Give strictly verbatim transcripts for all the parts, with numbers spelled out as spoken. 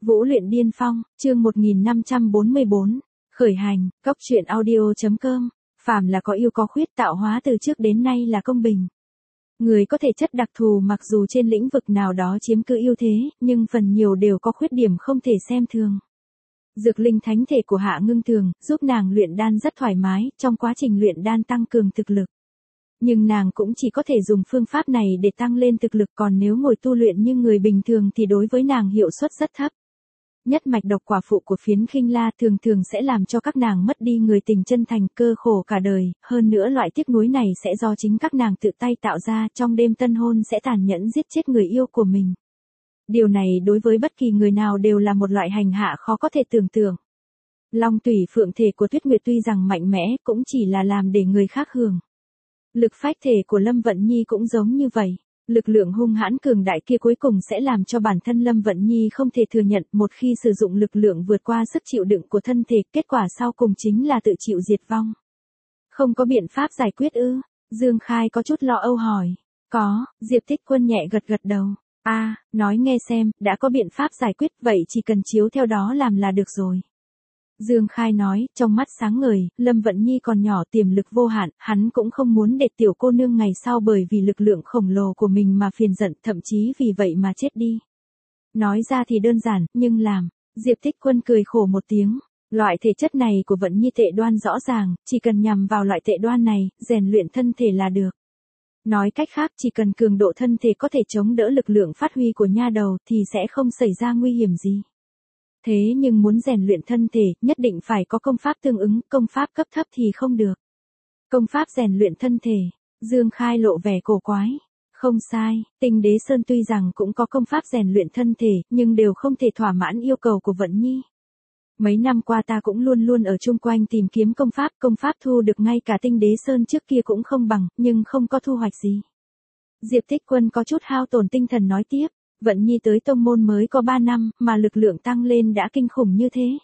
Vũ luyện điên phong, chương một nghìn năm trăm bốn mươi bốn, khởi hành, cốc truyện audio.com, phàm là có yêu có khuyết tạo hóa từ trước đến nay là công bình. Người có thể chất đặc thù mặc dù trên lĩnh vực nào đó chiếm cứ ưu thế, nhưng phần nhiều đều có khuyết điểm không thể xem thường. Dược linh thánh thể của Hạ Ngưng Thường, giúp nàng luyện đan rất thoải mái, trong quá trình luyện đan tăng cường thực lực. Nhưng nàng cũng chỉ có thể dùng phương pháp này để tăng lên thực lực, còn nếu ngồi tu luyện như người bình thường thì đối với nàng hiệu suất rất thấp. Nhất mạch độc quả phụ của Phiến Khinh La thường thường sẽ làm cho các nàng mất đi người tình chân thành, cơ khổ cả đời, hơn nữa loại tiếc nuối này sẽ do chính các nàng tự tay tạo ra, trong đêm tân hôn sẽ tàn nhẫn giết chết người yêu của mình. Điều này đối với bất kỳ người nào đều là một loại hành hạ khó có thể tưởng tượng. Long tủy phượng thể của Tuyết Nguyệt tuy rằng mạnh mẽ, cũng chỉ là làm để người khác hưởng. Lực phách thể của Lâm Vận Nhi cũng giống như vậy. Lực lượng hung hãn cường đại kia cuối cùng sẽ làm cho bản thân Lâm Vận Nhi không thể thừa nhận, một khi sử dụng lực lượng vượt qua sức chịu đựng của thân thể, kết quả sau cùng chính là tự chịu diệt vong. Không có biện pháp giải quyết ư? Dương Khai có chút lo âu hỏi. Có, Diệp Tích Quân nhẹ gật gật đầu. A, à, nói nghe xem, đã có biện pháp giải quyết, vậy chỉ cần chiếu theo đó làm là được rồi. Dương Khai nói, trong mắt sáng ngời, Lâm Vận Nhi còn nhỏ tiềm lực vô hạn, hắn cũng không muốn để tiểu cô nương ngày sau bởi vì lực lượng khổng lồ của mình mà phiền giận, thậm chí vì vậy mà chết đi. Nói ra thì đơn giản, nhưng làm. Diệp Tích Quân cười khổ một tiếng. Loại thể chất này của Vận Nhi tệ đoan rõ ràng, chỉ cần nhằm vào loại tệ đoan này, rèn luyện thân thể là được. Nói cách khác, chỉ cần cường độ thân thể có thể chống đỡ lực lượng phát huy của nha đầu thì sẽ không xảy ra nguy hiểm gì. Thế nhưng muốn rèn luyện thân thể, nhất định phải có công pháp tương ứng, công pháp cấp thấp thì không được. Công pháp rèn luyện thân thể, Dương Khai lộ vẻ cổ quái. Không sai, Tinh Đế Sơn tuy rằng cũng có công pháp rèn luyện thân thể, nhưng đều không thể thỏa mãn yêu cầu của Vận Nhi. Mấy năm qua ta cũng luôn luôn ở chung quanh tìm kiếm công pháp, công pháp thu được ngay cả Tinh Đế Sơn trước kia cũng không bằng, nhưng không có thu hoạch gì. Diệp Tích Quân có chút hao tổn tinh thần nói tiếp. Vận Nhi tới tông môn mới có ba năm, mà lực lượng tăng lên đã kinh khủng như thế.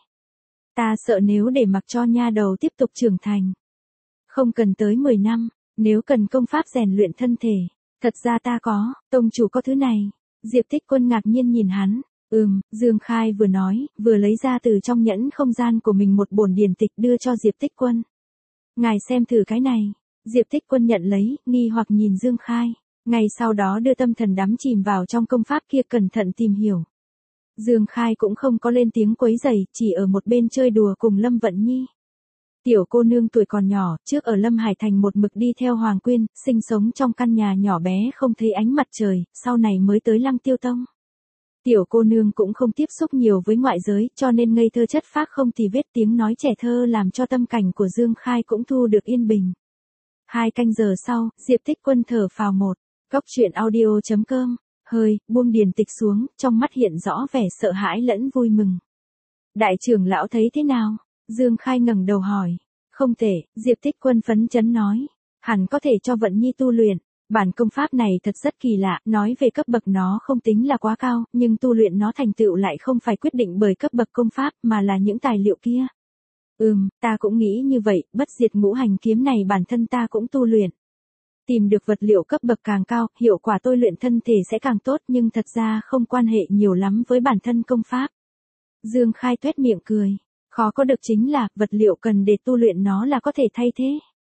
Ta sợ nếu để mặc cho nha đầu tiếp tục trưởng thành. Không cần tới mười năm, nếu cần công pháp rèn luyện thân thể. Thật ra ta có, tông chủ có thứ này. Diệp Tích Quân ngạc nhiên nhìn hắn. Ừm, Dương Khai vừa nói, vừa lấy ra từ trong nhẫn không gian của mình một bổn điển tịch đưa cho Diệp Tích Quân. Ngài xem thử cái này. Diệp Tích Quân nhận lấy, nghi hoặc nhìn Dương Khai. Ngay sau đó đưa tâm thần đắm chìm vào trong công pháp kia cẩn thận tìm hiểu. Dương Khai cũng không có lên tiếng quấy rầy, chỉ ở một bên chơi đùa cùng Lâm Vận Nhi. Tiểu cô nương tuổi còn nhỏ, trước ở Lâm Hải Thành một mực đi theo Hoàng Quyên, sinh sống trong căn nhà nhỏ bé không thấy ánh mặt trời, sau này mới tới Lăng Tiêu Tông. Tiểu cô nương cũng không tiếp xúc nhiều với ngoại giới, cho nên ngây thơ chất phác không tì vết, tiếng nói trẻ thơ làm cho tâm cảnh của Dương Khai cũng thu được yên bình. Hai canh giờ sau, Diệp Tích Quân thở phào một. Cốc truyện audio.com, hơi, buông điển tịch xuống, trong mắt hiện rõ vẻ sợ hãi lẫn vui mừng. Đại trưởng lão thấy thế nào? Dương Khai ngẩng đầu hỏi. Không tệ, Diệp Tích Quân phấn chấn nói. Hẳn có thể cho Vận Nhi tu luyện. Bản công pháp này thật rất kỳ lạ, nói về cấp bậc nó không tính là quá cao, nhưng tu luyện nó thành tựu lại không phải quyết định bởi cấp bậc công pháp, mà là những tài liệu kia. Ừm, ta cũng nghĩ như vậy, bất diệt ngũ hành kiếm này bản thân ta cũng tu luyện. Tìm được vật liệu cấp bậc càng cao, hiệu quả tôi luyện thân thể sẽ càng tốt, nhưng thật ra không quan hệ nhiều lắm với bản thân công pháp. Dương Khai tuét miệng cười. Khó có được chính là, vật liệu cần để tu luyện nó là có thể thay thế.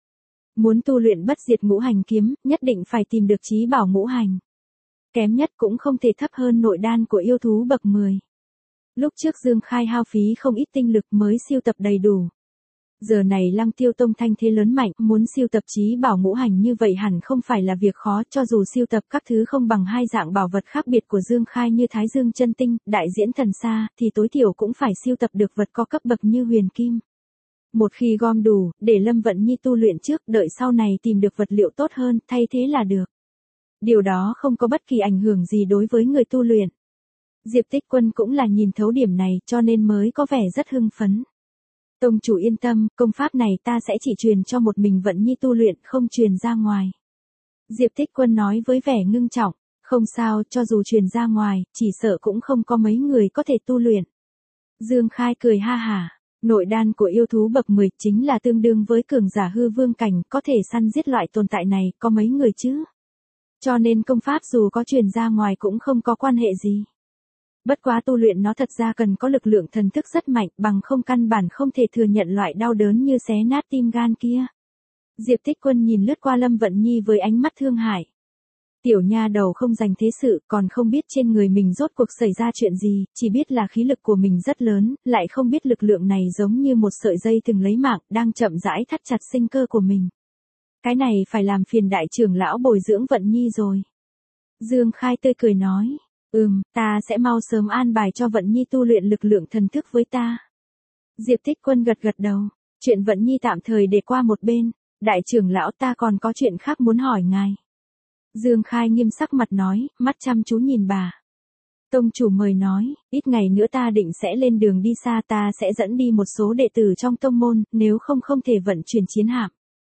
Muốn tu luyện bất diệt ngũ hành kiếm, nhất định phải tìm được chí bảo ngũ hành. Kém nhất cũng không thể thấp hơn nội đan của yêu thú bậc mười. Lúc trước Dương Khai hao phí không ít tinh lực mới siêu tập đầy đủ. Giờ này Lăng Tiêu Tông thanh thế lớn mạnh, muốn siêu tập chí bảo ngũ hành như vậy hẳn không phải là việc khó, cho dù siêu tập các thứ không bằng hai dạng bảo vật khác biệt của Dương Khai như Thái Dương chân tinh, đại diễn thần sa, thì tối thiểu cũng phải siêu tập được vật có cấp bậc như huyền kim. Một khi gom đủ, để Lâm Vận Nhi tu luyện trước, đợi sau này tìm được vật liệu tốt hơn, thay thế là được. Điều đó không có bất kỳ ảnh hưởng gì đối với người tu luyện. Diệp Tích Quân cũng là nhìn thấu điểm này, cho nên mới có vẻ rất hưng phấn. Tông chủ yên tâm, công pháp này ta sẽ chỉ truyền cho một mình Vận Nhi tu luyện, không truyền ra ngoài. Diệp Tích Quân nói với vẻ ngưng trọng. Không sao, cho dù truyền ra ngoài, chỉ sợ cũng không có mấy người có thể tu luyện. Dương Khai cười ha hả. Nội đan của yêu thú bậc mười chính là tương đương với cường giả hư vương cảnh, có thể săn giết loại tồn tại này, có mấy người chứ? Cho nên công pháp dù có truyền ra ngoài cũng không có quan hệ gì. Bất quá tu luyện nó thật ra cần có lực lượng thần thức rất mạnh, bằng không căn bản không thể thừa nhận loại đau đớn như xé nát tim gan kia. Diệp Tích Quân nhìn lướt qua Lâm Vận Nhi với ánh mắt thương hại. Tiểu nha đầu không dành thế sự, còn không biết trên người mình rốt cuộc xảy ra chuyện gì, chỉ biết là khí lực của mình rất lớn, lại không biết lực lượng này giống như một sợi dây từng lấy mạng, đang chậm rãi thắt chặt sinh cơ của mình. Cái này phải làm phiền đại trưởng lão bồi dưỡng Vận Nhi rồi. Dương Khai tươi cười nói, ừm, ta sẽ mau sớm an bài cho Vận Nhi tu luyện lực lượng thần thức với ta. Diệp Tích Quân gật gật đầu, chuyện Vận Nhi tạm thời để qua một bên, đại trưởng lão ta còn có chuyện khác muốn hỏi ngài. Dương Khai nghiêm sắc mặt nói, mắt chăm chú nhìn bà. Tông chủ mời nói, ít ngày nữa ta định sẽ lên đường đi xa, ta sẽ dẫn đi một số đệ tử trong tông môn, nếu không không thể vận chuyển chiến hạm.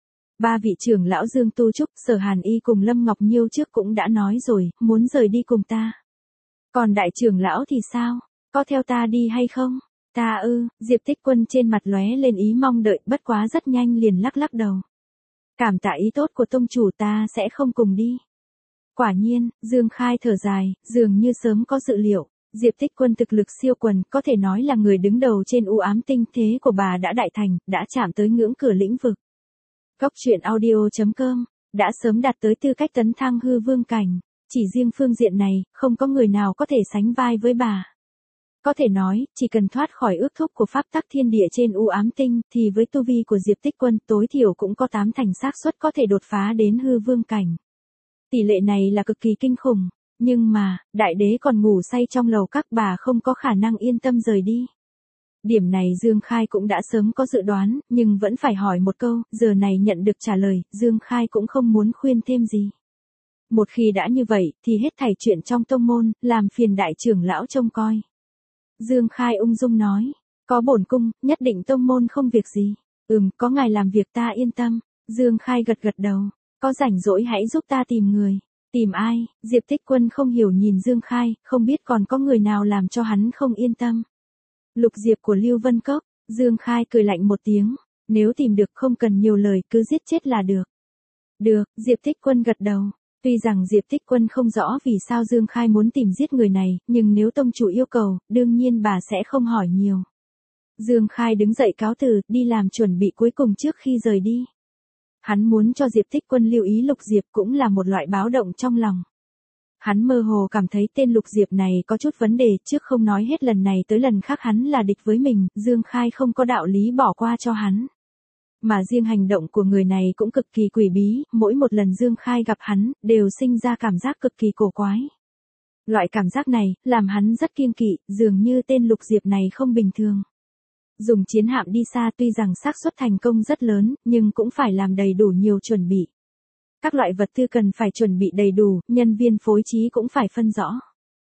Ba vị trưởng lão Dương Tu Trúc, Sở Hàn Y cùng Lâm Ngọc Nhiêu trước cũng đã nói rồi, muốn rời đi cùng ta. Còn đại trưởng lão thì sao, có theo ta đi hay không? Ta ư, Diệp Tích Quân trên mặt lóe lên ý mong đợi, bất quá rất nhanh liền lắc lắc đầu. Cảm tạ ý tốt của tông chủ, ta sẽ không cùng đi. Quả nhiên, Dương Khai thở dài, dường như sớm có dự liệu, Diệp Tích Quân thực lực siêu quần, có thể nói là người đứng đầu trên u ám tinh thế của bà đã đại thành, đã chạm tới ngưỡng cửa lĩnh vực. Góc truyện audio chấm com, đã sớm đạt tới tư cách tấn thăng hư vương cảnh, chỉ riêng phương diện này, không có người nào có thể sánh vai với bà. Có thể nói, chỉ cần thoát khỏi ước thúc của pháp tắc thiên địa trên u ám tinh, thì với tu vi của Diệp Tích Quân tối thiểu cũng có tám thành xác suất có thể đột phá đến hư vương cảnh. Tỷ lệ này là cực kỳ kinh khủng, nhưng mà, đại đế còn ngủ say trong lầu các, bà không có khả năng yên tâm rời đi. Điểm này Dương Khai cũng đã sớm có dự đoán, nhưng vẫn phải hỏi một câu, giờ này nhận được trả lời, Dương Khai cũng không muốn khuyên thêm gì. Một khi đã như vậy, thì hết thảy chuyện trong tông môn, làm phiền đại trưởng lão trông coi. Dương Khai ung dung nói, có bổn cung, nhất định tông môn không việc gì. Ừm, có ngài làm việc ta yên tâm. Dương Khai gật gật đầu, có rảnh rỗi hãy giúp ta tìm người. Tìm ai? Diệp Tích Quân không hiểu nhìn Dương Khai, không biết còn có người nào làm cho hắn không yên tâm. Lục Diệp của Lưu Vân Cốc. Dương Khai cười lạnh một tiếng, nếu tìm được không cần nhiều lời, cứ giết chết là được. Được, Diệp Tích Quân gật đầu. Tuy rằng Diệp Tích Quân không rõ vì sao Dương Khai muốn tìm giết người này, nhưng nếu tông chủ yêu cầu, đương nhiên bà sẽ không hỏi nhiều. Dương Khai đứng dậy cáo từ, đi làm chuẩn bị cuối cùng trước khi rời đi. Hắn muốn cho Diệp Tích Quân lưu ý Lục Diệp cũng là một loại báo động trong lòng. Hắn mơ hồ cảm thấy tên Lục Diệp này có chút vấn đề, trước không nói hết lần này tới lần khác hắn là địch với mình, Dương Khai không có đạo lý bỏ qua cho hắn. Mà riêng hành động của người này cũng cực kỳ quỷ bí, mỗi một lần Dương Khai gặp hắn, đều sinh ra cảm giác cực kỳ cổ quái. Loại cảm giác này, làm hắn rất kiêng kỵ, dường như tên Lục Diệp này không bình thường. Dùng chiến hạm đi xa tuy rằng xác suất thành công rất lớn, nhưng cũng phải làm đầy đủ nhiều chuẩn bị. Các loại vật tư cần phải chuẩn bị đầy đủ, nhân viên phối trí cũng phải phân rõ.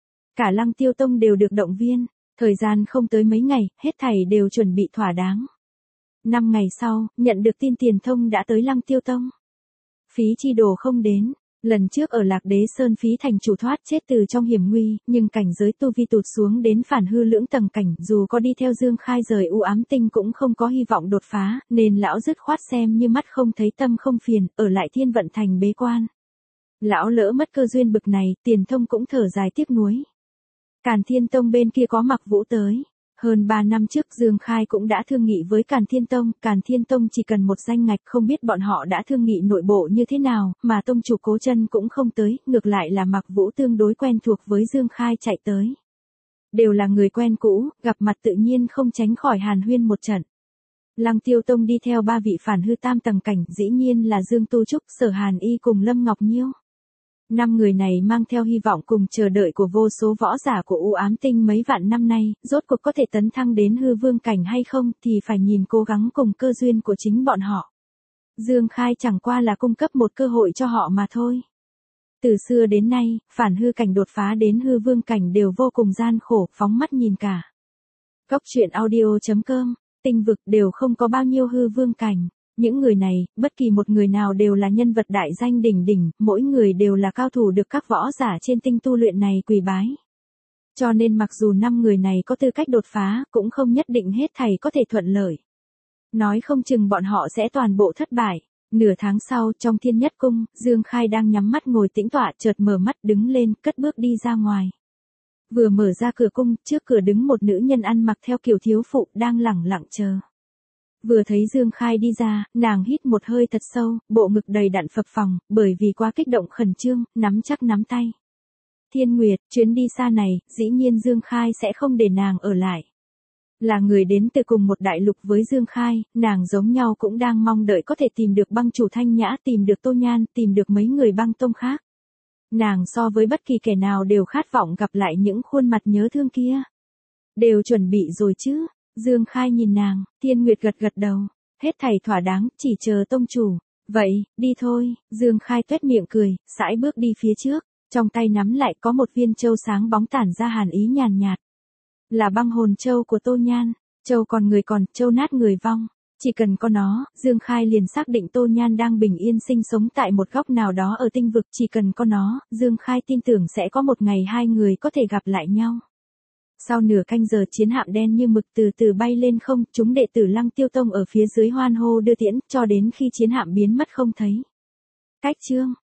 Cả Lăng Tiêu Tông đều được động viên, thời gian không tới mấy ngày, hết thảy đều chuẩn bị thỏa đáng. Năm ngày sau, nhận được tin Tiền Thông đã tới Lăng Tiêu Tông. Phí Chi Đồ không đến, lần trước ở Lạc Đế Sơn Phí thành chủ thoát chết từ trong hiểm nguy, nhưng cảnh giới tu vi tụt xuống đến phản hư lưỡng tầng cảnh, dù có đi theo Dương Khai rời u ám tinh cũng không có hy vọng đột phá, nên lão dứt khoát xem như mắt không thấy tâm không phiền, ở lại Thiên Vận Thành bế quan. Lão lỡ mất cơ duyên bực này, Tiền Thông cũng thở dài tiếc nuối. Càn Thiên Tông bên kia có Mặc Vũ tới. Hơn ba năm trước Dương Khai cũng đã thương nghị với Càn Thiên Tông, Càn Thiên Tông chỉ cần một danh ngạch, không biết bọn họ đã thương nghị nội bộ như thế nào, mà tông chủ Cố Chân cũng không tới, ngược lại là Mặc Vũ tương đối quen thuộc với Dương Khai chạy tới. Đều là người quen cũ, gặp mặt tự nhiên không tránh khỏi hàn huyên một trận. Lăng Tiêu Tông đi theo ba vị phản hư tam tầng cảnh, dĩ nhiên là Dương Tu Trúc, Sở Hàn Y cùng Lâm Ngọc Nhiêu. Năm người này mang theo hy vọng cùng chờ đợi của vô số võ giả của u ám tinh mấy vạn năm nay, rốt cuộc có thể tấn thăng đến hư vương cảnh hay không thì phải nhìn cố gắng cùng cơ duyên của chính bọn họ. Dương Khai chẳng qua là cung cấp một cơ hội cho họ mà thôi. Từ xưa đến nay, phản hư cảnh đột phá đến hư vương cảnh đều vô cùng gian khổ, phóng mắt nhìn cả. Góc truyện audio chấm com, tinh vực đều không có bao nhiêu hư vương cảnh. Những người này, bất kỳ một người nào đều là nhân vật đại danh đỉnh đỉnh, mỗi người đều là cao thủ được các võ giả trên tinh tu luyện này quỳ bái. Cho nên mặc dù năm người này có tư cách đột phá, cũng không nhất định hết thảy có thể thuận lợi. Nói không chừng bọn họ sẽ toàn bộ thất bại. Nửa tháng sau, trong Thiên Nhất Cung, Dương Khai đang nhắm mắt ngồi tĩnh tọa, chợt mở mắt đứng lên, cất bước đi ra ngoài. Vừa mở ra cửa cung, trước cửa đứng một nữ nhân ăn mặc theo kiểu thiếu phụ đang lẳng lặng chờ. Vừa thấy Dương Khai đi ra, nàng hít một hơi thật sâu, bộ ngực đầy đặn phập phồng, bởi vì quá kích động khẩn trương, nắm chắc nắm tay. Thiên Nguyệt, chuyến đi xa này, dĩ nhiên Dương Khai sẽ không để nàng ở lại. Là người đến từ cùng một đại lục với Dương Khai, nàng giống nhau cũng đang mong đợi có thể tìm được băng chủ Thanh Nhã, tìm được Tô Nhan, tìm được mấy người băng tông khác. Nàng so với bất kỳ kẻ nào đều khát vọng gặp lại những khuôn mặt nhớ thương kia. Đều chuẩn bị rồi chứ? Dương Khai nhìn nàng, Thiên Nguyệt gật gật đầu. Hết thảy thỏa đáng, chỉ chờ tông chủ. Vậy, đi thôi, Dương Khai tuét miệng cười, sải bước đi phía trước. Trong tay nắm lại có một viên châu sáng bóng tản ra hàn ý nhàn nhạt. Là băng hồn châu của Tô Nhan. Châu còn người còn, châu nát người vong. Chỉ cần có nó, Dương Khai liền xác định Tô Nhan đang bình yên sinh sống tại một góc nào đó ở tinh vực. Chỉ cần có nó, Dương Khai tin tưởng sẽ có một ngày hai người có thể gặp lại nhau. Sau nửa canh giờ chiến hạm đen như mực từ từ bay lên không, chúng đệ tử Lăng Tiêu Tông ở phía dưới hoan hô đưa tiễn, cho đến khi chiến hạm biến mất không thấy. Cách chương